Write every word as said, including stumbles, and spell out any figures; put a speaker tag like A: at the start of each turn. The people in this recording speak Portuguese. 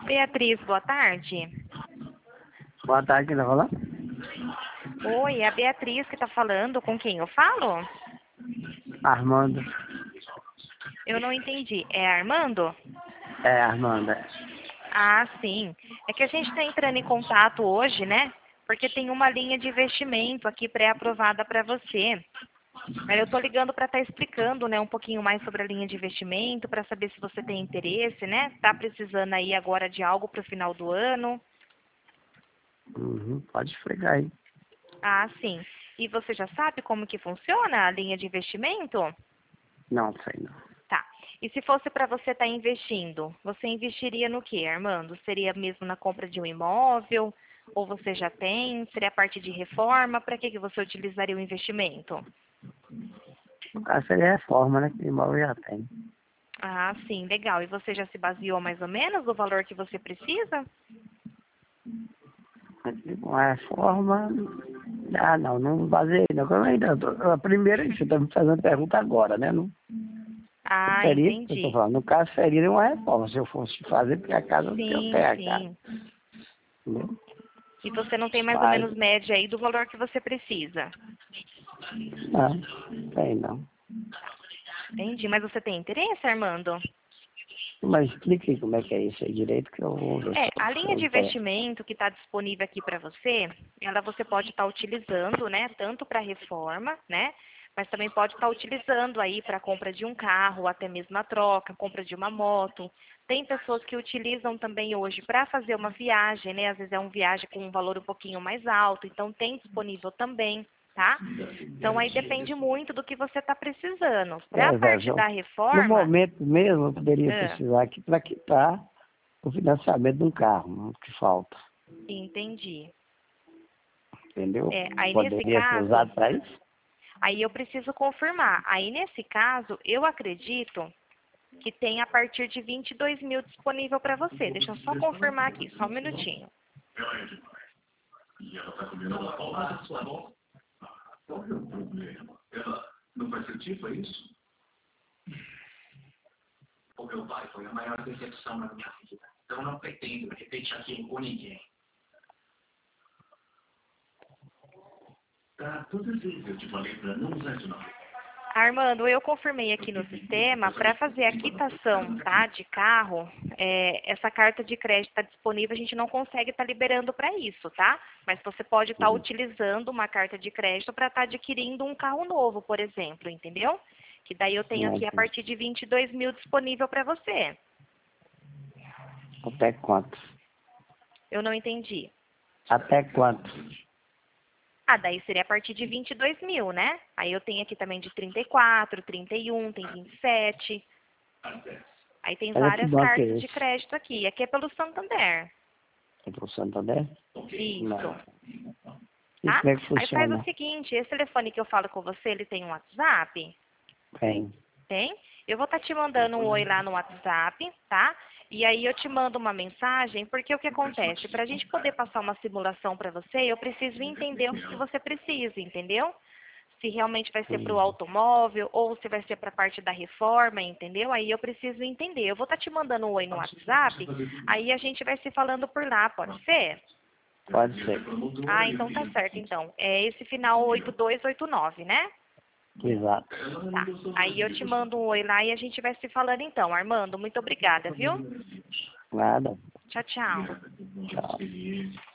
A: Beatriz, boa tarde.
B: Boa tarde, quem tá falando?
A: Oi, é a Beatriz que está falando. Com quem eu falo?
B: Armando.
A: Eu não entendi. É Armando?
B: É, Armando. É.
A: Ah, sim. É que a gente está entrando em contato hoje, né? Porque tem uma linha de investimento aqui pré-aprovada para você. Aí eu estou ligando para estar explicando, né, um pouquinho mais sobre a linha de investimento, para saber se você tem interesse, né? Está precisando aí agora de algo para o final do ano?
B: Uhum, pode explicar aí.
A: Ah, sim. E você já sabe como que funciona a linha de investimento?
B: Não, sei não.
A: Tá. E se fosse para você estar investindo, você investiria no quê, Armando? Seria mesmo na compra de um imóvel? Ou você já tem? Seria a parte de reforma? Para que que você utilizaria o investimento?
B: No caso seria reforma, né? Que imóvel já tem.
A: Ah, sim, legal. E você já se baseou mais ou menos no valor que você precisa?
B: Uma reforma. Ah, não, não baseei, não. Eu ainda tô, a primeira, você está me fazendo pergunta agora, né? Não
A: Ah,
B: seria isso que eu estou
A: entendi.
B: falando. No caso, seria uma reforma, se eu fosse fazer, porque a casa não tem o
A: Sim,
B: pé, a casa.
A: sim.
B: Entendeu?
A: E você não tem mais ou
B: Mas,
A: menos média aí do valor que você precisa?
B: não, tem não.
A: Entendi. Mas você tem interesse, Armando?
B: Mas explique como é que é isso aí direito, que eu vou ver se
A: É, a
B: eu, se
A: linha
B: eu
A: de
B: entendo.
A: investimento que está disponível aqui para você, ela você pode estar utilizando, né, tanto para reforma, né, mas também pode estar utilizando aí para compra de um carro, até mesmo a troca, compra de uma moto. Tem pessoas que utilizam também hoje para fazer uma viagem, né, às vezes é uma viagem com um valor um pouquinho mais alto, então tem disponível também, tá? Então aí depende muito do que você está precisando. Para a
B: É, Zé,
A: parte da
B: no
A: reforma,
B: momento mesmo, eu poderia
A: ah,
B: precisar aqui para quitar o financiamento de um carro, o que falta,
A: entendi.
B: entendeu?
A: É, aí nesse
B: Poderia ser
A: caso,
B: usado para isso?
A: aí eu preciso confirmar. Aí, nesse caso, eu acredito que tem a partir de vinte e dois mil disponível para você. Deixa eu só confirmar aqui, só um minutinho.
C: E ela tá comendo uma paulada da sua mão. Qual é o problema? Ela não vai sentir, foi isso? O meu pai foi a maior decepção na minha vida. Então não pretendo repetir aquilo com ninguém. Tá, todas vezes eu te falei pra não usar isso não.
A: Armando, eu confirmei aqui no sistema para fazer a quitação, tá, de carro. É, essa carta de crédito está disponível, a gente não consegue estar liberando para isso, tá? Mas você pode estar
B: Uhum.
A: utilizando uma carta de crédito para estar adquirindo um carro novo, por exemplo, entendeu? Que daí eu tenho
B: Não,
A: aqui a partir de vinte e dois mil disponível para você.
B: até quanto?
A: Eu não entendi.
B: Até quanto?
A: Ah, daí seria a partir de vinte e dois mil, né? Aí eu tenho aqui também de trinta e quatro, trinta e um, tem vinte e sete. Aí tem
B: Mas é que
A: várias
B: banco é
A: cartas de
B: esse?
A: crédito aqui. Aqui é pelo Santander.
B: É para o Santander?
A: Isso,
B: Não. E
A: tá?
B: como é que
A: Aí faz o
B: funciona?
A: seguinte, esse telefone que eu falo com você, ele tem um WhatsApp?
B: Tem.
A: Tem? Eu vou estar te mandando um oi lá no WhatsApp, tá? E aí eu te mando uma mensagem, porque o que acontece? Para a gente poder passar uma simulação para você, eu preciso entender o que que você precisa, entendeu? Se realmente vai ser para o
B: Uhum.
A: automóvel ou se vai ser para a parte da reforma, entendeu? Aí eu preciso entender. Eu vou estar te mandando um oi no WhatsApp, aí a gente vai se falando por lá, pode ser?
B: Pode ser.
A: Ah, então tá certo, então. É esse final oito dois oito nove, né?
B: Exato.
A: Tá. Aí eu te mando um oi lá e a gente vai se falando então. Armando, muito obrigada, viu?
B: Nada.
A: Tchau, tchau.
B: Tchau.